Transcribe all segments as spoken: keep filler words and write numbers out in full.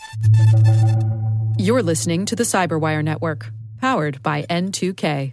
You're listening to the Cyberwire Network, powered by N two K.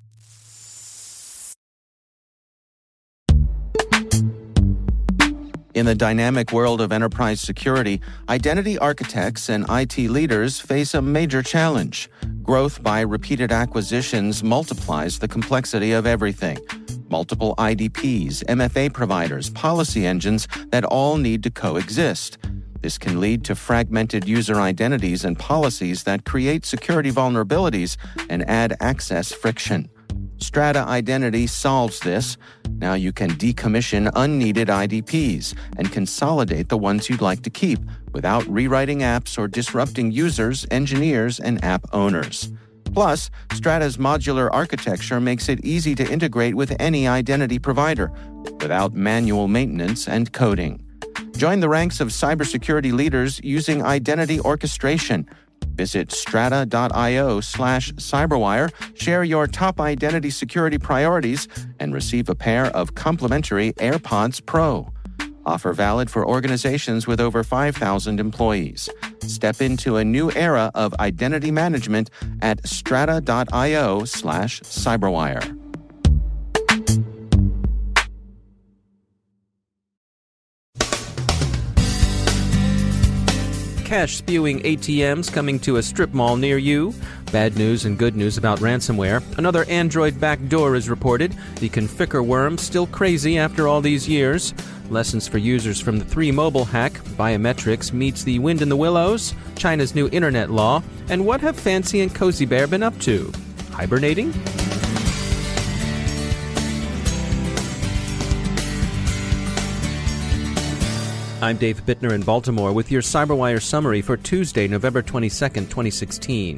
In the dynamic world of enterprise security, identity architects and I T leaders face a major challenge. Growth by repeated acquisitions multiplies the complexity of everything. Multiple I D Ps, M F A providers, policy engines that all need to coexist. This can lead to fragmented user identities and policies that create security vulnerabilities and add access friction. Strata Identity solves this. Now you can decommission unneeded I D Ps and consolidate the ones you'd like to keep without rewriting apps or disrupting users, engineers, and app owners. Plus, Strata's modular architecture makes it easy to integrate with any identity provider without manual maintenance and coding. Join the ranks of cybersecurity leaders using identity orchestration. Visit strata.io slash cyberwire, share your top identity security priorities, and receive a pair of complimentary AirPods Pro. Offer valid for organizations with over five thousand employees. Step into a new era of identity management at strata.io slash cyberwire. Cash-spewing A T Ms coming to a strip mall near you. Bad news and good news about ransomware. Another Android backdoor is reported. The Conficker worm still crazy after all these years. Lessons for users from the three mobile hack. Biometrics meets the wind in the willows. China's new internet law. And what have Fancy and Cozy Bear been up to? Hibernating? I'm Dave Bittner in Baltimore with your CyberWire summary for Tuesday, November twenty-second, twenty sixteen.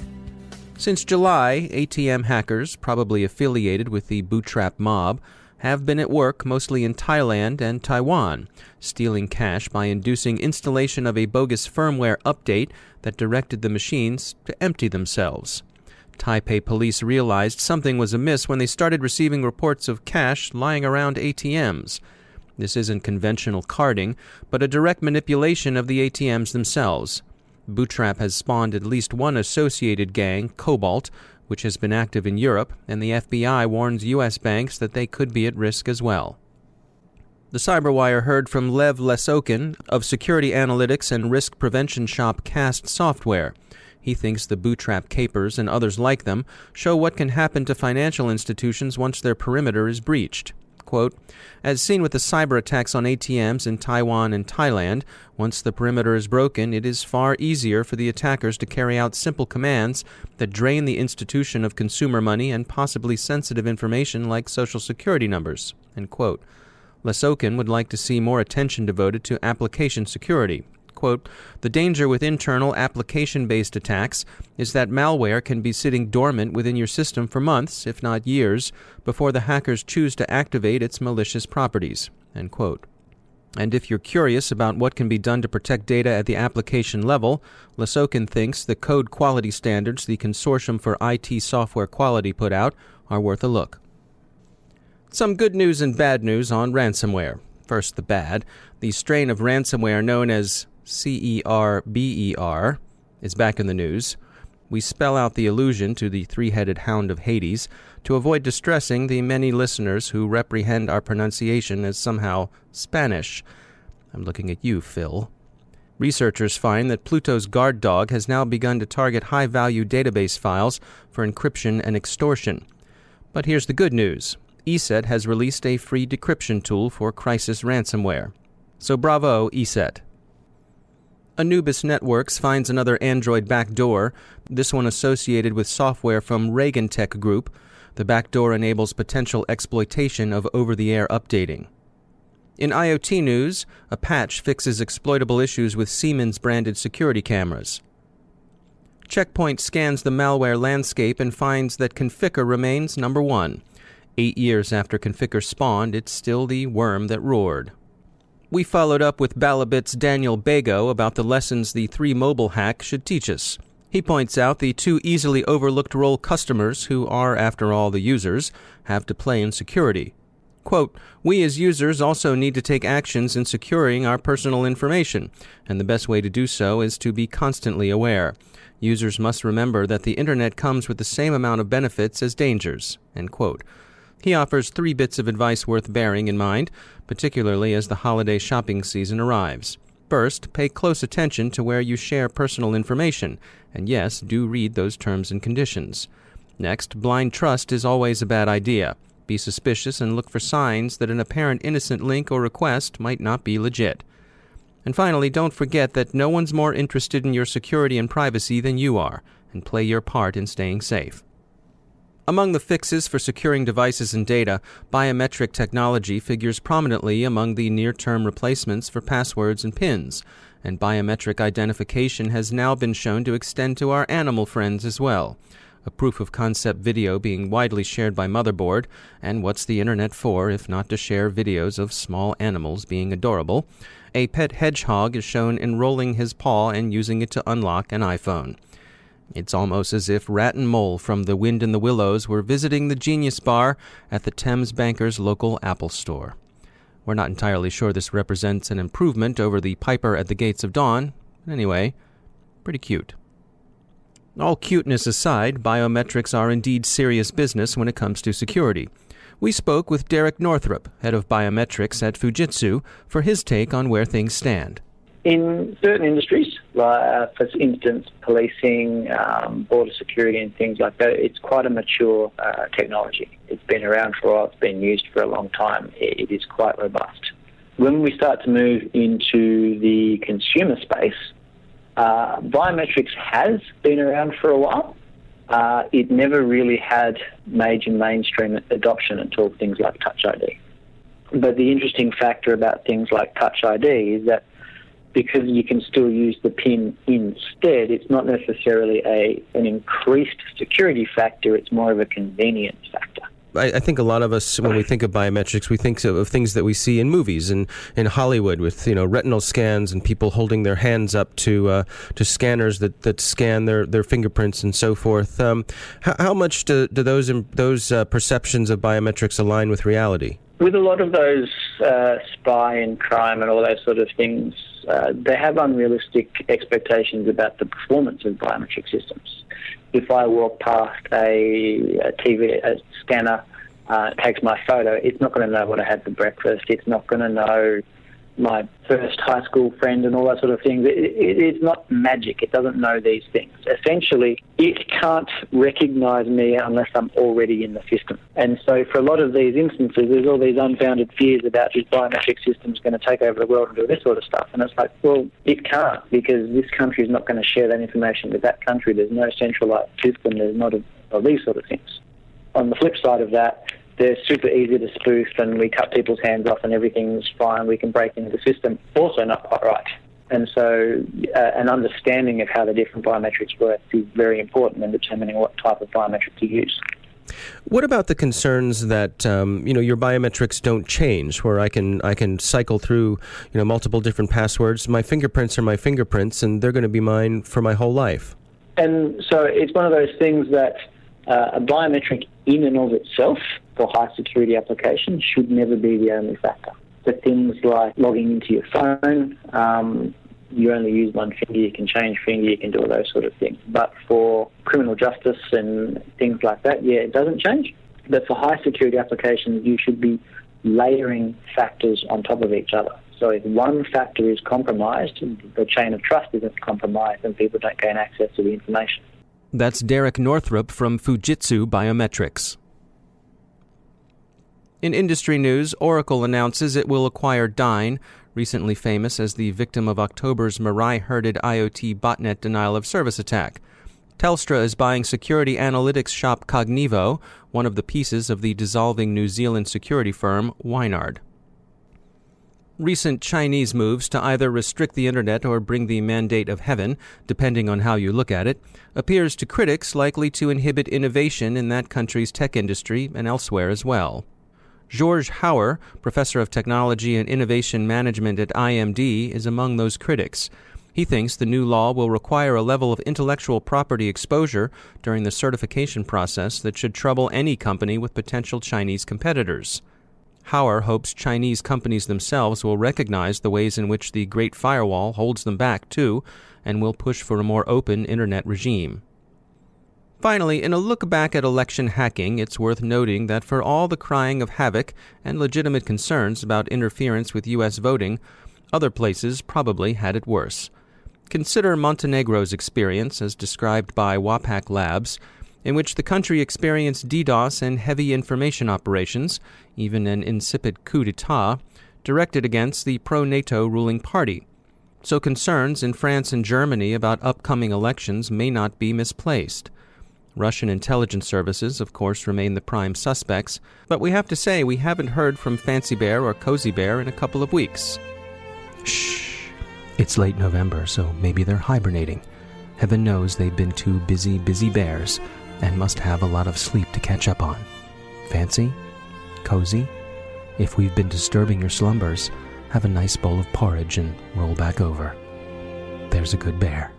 Since July, A T M hackers, probably affiliated with the Bootstrap mob, have been at work mostly in Thailand and Taiwan, stealing cash by inducing installation of a bogus firmware update that directed the machines to empty themselves. Taipei police realized something was amiss when they started receiving reports of cash lying around A T Ms. This isn't conventional carding, but a direct manipulation of the A T Ms themselves. Bootstrap has spawned at least one associated gang, Cobalt, which has been active in Europe, and the F B I warns U S banks that they could be at risk as well. The Cyberwire heard from Lev Lesokin of security analytics and risk prevention shop Cast Software. He thinks the Bootstrap capers and others like them show what can happen to financial institutions once their perimeter is breached. Quote, as seen with the cyber attacks on A T Ms in Taiwan and Thailand, once the perimeter is broken, it is far easier for the attackers to carry out simple commands that drain the institution of consumer money and possibly sensitive information like social security numbers. End quote. Lesokin would like to see more attention devoted to application security. Quote, the danger with internal application-based attacks is that malware can be sitting dormant within your system for months, if not years, before the hackers choose to activate its malicious properties. End quote. And if you're curious about what can be done to protect data at the application level, Lesokin thinks the code quality standards the Consortium for I T Software Quality put out are worth a look. Some good news and bad news on ransomware. First, the bad. The strain of ransomware known as C E R B E R is back in the news. We spell out the allusion to the three-headed hound of Hades to avoid distressing the many listeners who reprehend our pronunciation as somehow Spanish. I'm looking at you, Phil. Researchers find that Pluto's guard dog has now begun to target high-value database files for encryption and extortion. But here's the good news. E S E T has released a free decryption tool for crisis ransomware. So bravo, E S E T. Anubis Networks finds another Android backdoor, this one associated with software from Reagan Tech Group. The backdoor enables potential exploitation of over-the-air updating. In IoT news, a patch fixes exploitable issues with Siemens-branded security cameras. Checkpoint scans the malware landscape and finds that Conficker remains number one. Eight years after Conficker spawned, it's still the worm that roared. We followed up with Balabit's Daniel Bago about the lessons the three mobile hack should teach us. He points out the two easily overlooked role customers, who are, after all, the users, have to play in security. Quote, "We as users also need to take actions in securing our personal information, and the best way to do so is to be constantly aware. Users must remember that the Internet comes with the same amount of benefits as dangers." End quote. He offers three bits of advice worth bearing in mind, particularly as the holiday shopping season arrives. First, pay close attention to where you share personal information, and yes, do read those terms and conditions. Next, blind trust is always a bad idea. Be suspicious and look for signs that an apparent innocent link or request might not be legit. And finally, don't forget that no one's more interested in your security and privacy than you are, and play your part in staying safe. Among the fixes for securing devices and data, biometric technology figures prominently among the near-term replacements for passwords and PINs, and biometric identification has now been shown to extend to our animal friends as well. A proof-of-concept video being widely shared by Motherboard, and what's the Internet for if not to share videos of small animals being adorable? A pet hedgehog is shown enrolling his paw and using it to unlock an iPhone. It's almost as if Rat and Mole from The Wind in the Willows were visiting the Genius Bar at the Thames Bankers' local Apple store. We're not entirely sure this represents an improvement over the Piper at the Gates of Dawn. Anyway, pretty cute. All cuteness aside, biometrics are indeed serious business when it comes to security. We spoke with Derek Northrup, head of biometrics at Fujitsu, for his take on where things stand. In certain industries, like, uh, for instance, policing, um, border security and things like that, it's quite a mature uh, technology. It's been around for a while, it's been used for a long time, it, it is quite robust. When we start to move into the consumer space, uh, biometrics has been around for a while. Uh, it never really had major mainstream adoption until things like Touch I D. But the interesting factor about things like Touch I D is that because you can still use the PIN instead, it's not necessarily a an increased security factor, it's more of a convenience factor. I, I think a lot of us, when we think of biometrics, we think of, of things that we see in movies and in Hollywood with, you know, retinal scans and people holding their hands up to uh, to scanners that, that scan their, their fingerprints and so forth. Um, how, how much do, do those those uh, perceptions of biometrics align with reality? With a lot of those uh, spy and crime and all those sort of things, uh, they have unrealistic expectations about the performance of biometric systems. If I walk past a, a T V a scanner, uh, takes my photo, it's not going to know what I had for breakfast. It's not going to know my first high school friend and all that sort of thing. It, it, it's not magic. It doesn't know these things. Essentially, it can't recognize me unless I'm already in the system. And so for a lot of these instances, there's all these unfounded fears about this biometric system's going to take over the world and do this sort of stuff. And it's like, well, it can't, because this country is not going to share that information with that country. There's no centralized system. There's not a, of these sort of things. On the flip side of that, they're super easy to spoof, and we cut people's hands off and everything's fine. We can break into the system. Also not quite right. And so uh, an understanding of how the different biometrics work is very important in determining what type of biometric to use. What about the concerns that um, you know your biometrics don't change, where I can I can cycle through you know multiple different passwords? My fingerprints are my fingerprints, and they're going to be mine for my whole life. And so it's one of those things that uh, a biometric in and of itself for high security applications should never be the only factor. For things like logging into your phone, um, you only use one finger, you can change finger, you can do all those sort of things. But for criminal justice and things like that, yeah, it doesn't change. But for high security applications, you should be layering factors on top of each other. So if one factor is compromised, the chain of trust isn't compromised and people don't gain access to the information. That's Derek Northrup from Fujitsu Biometrics. In industry news, Oracle announces it will acquire Dyn, recently famous as the victim of October's Mirai-herded IoT botnet denial-of-service attack. Telstra is buying security analytics shop Cognivo, one of the pieces of the dissolving New Zealand security firm Wynard. Recent Chinese moves to either restrict the Internet or bring the mandate of heaven, depending on how you look at it, appears to critics likely to inhibit innovation in that country's tech industry and elsewhere as well. George Hauer, professor of technology and innovation management at I M D, is among those critics. He thinks the new law will require a level of intellectual property exposure during the certification process that should trouble any company with potential Chinese competitors. Hauer hopes Chinese companies themselves will recognize the ways in which the Great Firewall holds them back, too, and will push for a more open internet regime. Finally, in a look back at election hacking, it's worth noting that for all the crying of havoc and legitimate concerns about interference with U S voting, other places probably had it worse. Consider Montenegro's experience, as described by WAPAC Labs, in which the country experienced DDoS and heavy information operations, even an insipid coup d'etat, directed against the pro-NATO ruling party. So concerns in France and Germany about upcoming elections may not be misplaced. Russian intelligence services, of course, remain the prime suspects, but we have to say we haven't heard from Fancy Bear or Cozy Bear in a couple of weeks. Shh. It's late November, so maybe they're hibernating. Heaven knows they've been two busy, busy bears and must have a lot of sleep to catch up on. Fancy? Cozy? If we've been disturbing your slumbers, have a nice bowl of porridge and roll back over. There's a good bear.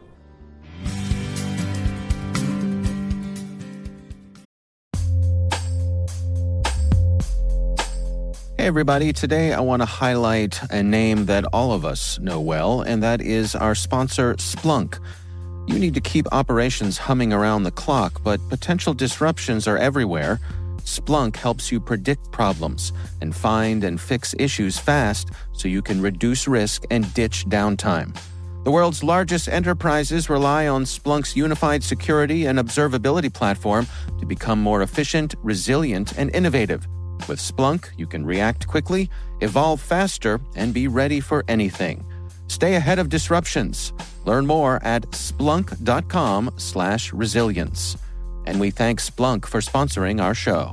Hey everybody, today I want to highlight a name that all of us know well, and that is our sponsor, Splunk. You need to keep operations humming around the clock, but potential disruptions are everywhere. Splunk helps you predict problems and find and fix issues fast so you can reduce risk and ditch downtime. The world's largest enterprises rely on Splunk's unified security and observability platform to become more efficient, resilient, and innovative. With Splunk, you can react quickly, evolve faster, and be ready for anything. Stay ahead of disruptions. Learn more at splunk.com slash resilience. And we thank Splunk for sponsoring our show.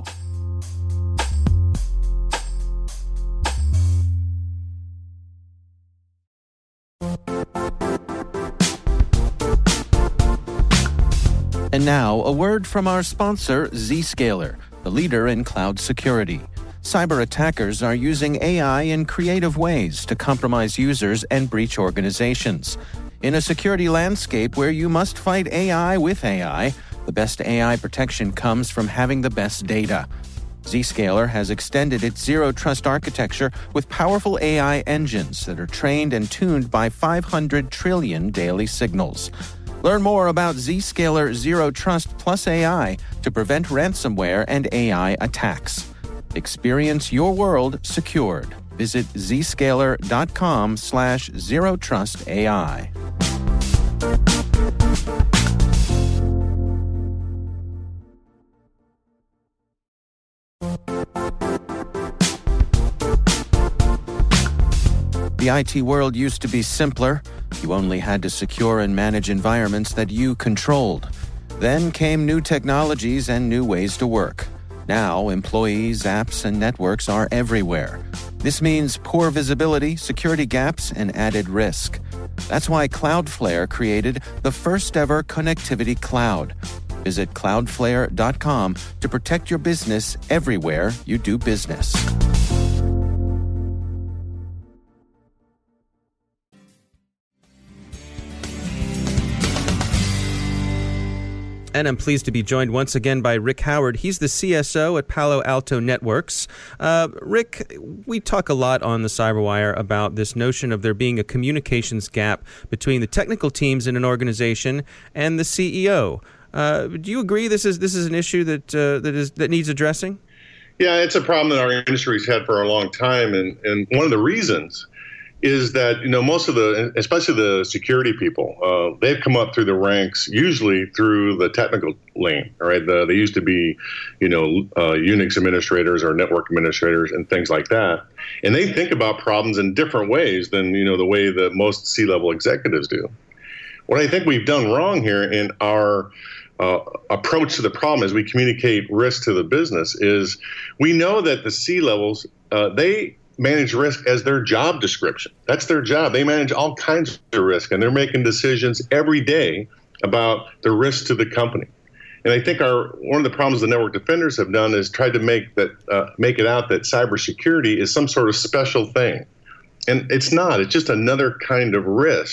And now, a word from our sponsor, Zscaler, the leader in cloud security. Cyber attackers are using A I in creative ways to compromise users and breach organizations. In a security landscape where you must fight A I with A I, the best A I protection comes from having the best data. Zscaler has extended its zero-trust architecture with powerful A I engines that are trained and tuned by five hundred trillion daily signals. Learn more about Zscaler Zero Trust Plus A I to prevent ransomware and A I attacks. Experience your world secured. Visit zscaler.com slash zero trust AI. The I T world used to be simpler. You only had to secure and manage environments that you controlled. Then came new technologies and new ways to work. Now, employees, apps, and networks are everywhere. This means poor visibility, security gaps, and added risk. That's why Cloudflare created the first-ever connectivity cloud. Visit cloudflare dot com to protect your business everywhere you do business. And I'm pleased to be joined once again by Rick Howard. He's the C S O at Palo Alto Networks. Uh, Rick, we talk a lot on the Cyberwire about this notion of there being a communications gap between the technical teams in an organization and the C E O. Uh, do you agree this is this is an issue that uh, that is that needs addressing? Yeah, it's a problem that our industry's had for a long time, and, and one of the reasons is that, you know, most of the, especially the security people, uh, they've come up through the ranks, usually through the technical lane, right? The, they used to be, you know, uh, Unix administrators or network administrators and things like that. And they think about problems in different ways than, you know, the way that most C-level executives do. What I think we've done wrong here in our uh, approach to the problem as we communicate risk to the business is we know that the C-levels, uh, they manage risk as their job description. That's their job. They manage all kinds of risk, and they're making decisions every day about the risk to the company. And I think our one of the problems the network defenders have done is tried to make that uh, make it out that cybersecurity is some sort of special thing, and it's not. It's just another kind of risk.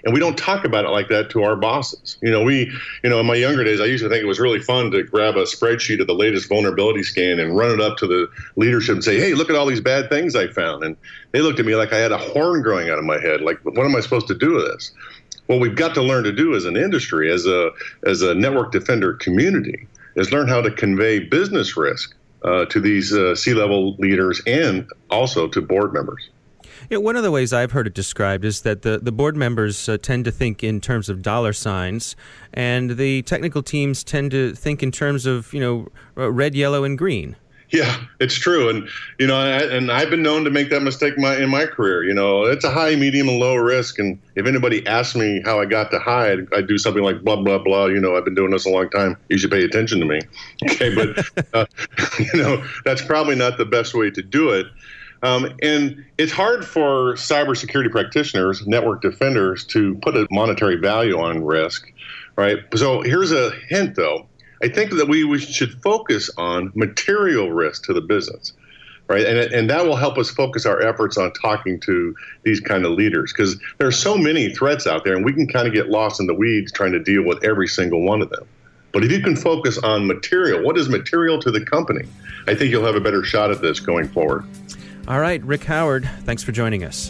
And we don't talk about it like that to our bosses. You know, we, you know, in my younger days, I used to think it was really fun to grab a spreadsheet of the latest vulnerability scan and run it up to the leadership and say, hey, look at all these bad things I found. And they looked at me like I had a horn growing out of my head. Like, what am I supposed to do with this? What we've got to learn to do as an industry, as a as a network defender community, is learn how to convey business risk uh, to these uh, C-level leaders and also to board members. Yeah, one of the ways I've heard it described is that the, the board members uh, tend to think in terms of dollar signs, and the technical teams tend to think in terms of, you know, red, yellow, and green. Yeah, it's true. And, you know, I, and I've been known to make that mistake my, in my career. You know, it's a high, medium, and low risk. And if anybody asks me how I got to high, I'd, I'd do something like blah, blah, blah. You know, I've been doing this a long time. You should pay attention to me. Okay, but, uh, you know, that's probably not the best way to do it. Um, and it's hard for cybersecurity practitioners, network defenders, to put a monetary value on risk, right? So here's a hint, though. I think that we, we should focus on material risk to the business, right? And, and that will help us focus our efforts on talking to these kind of leaders, because there are so many threats out there, and we can kind of get lost in the weeds trying to deal with every single one of them. But if you can focus on material, what is material to the company, I think you'll have a better shot at this going forward. All right, Rick Howard, thanks for joining us.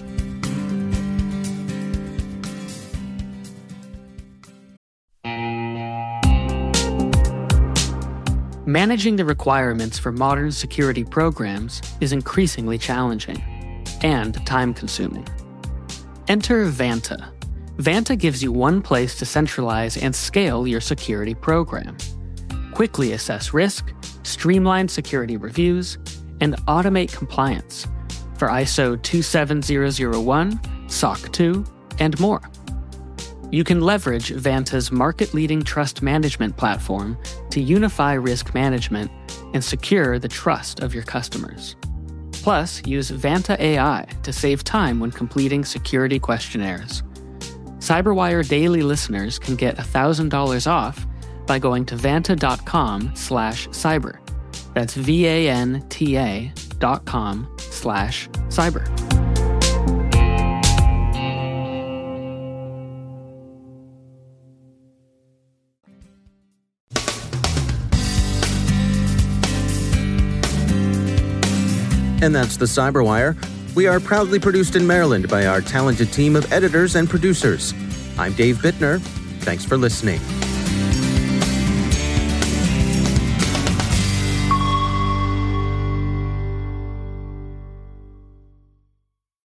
Managing the requirements for modern security programs is increasingly challenging and time-consuming. Enter Vanta. Vanta gives you one place to centralize and scale your security program. Quickly assess risk, streamline security reviews, and automate compliance for I S O two seven zero zero one, S O C two, and more. You can leverage Vanta's market-leading trust management platform to unify risk management and secure the trust of your customers. Plus, use Vanta A I to save time when completing security questionnaires. CyberWire Daily listeners can get one thousand dollars off by going to vanta.com slash cyber. That's V-A-N-T-A dot com slash cyber. And that's the Cyberwire. We are proudly produced in Maryland by our talented team of editors and producers. I'm Dave Bittner. Thanks for listening.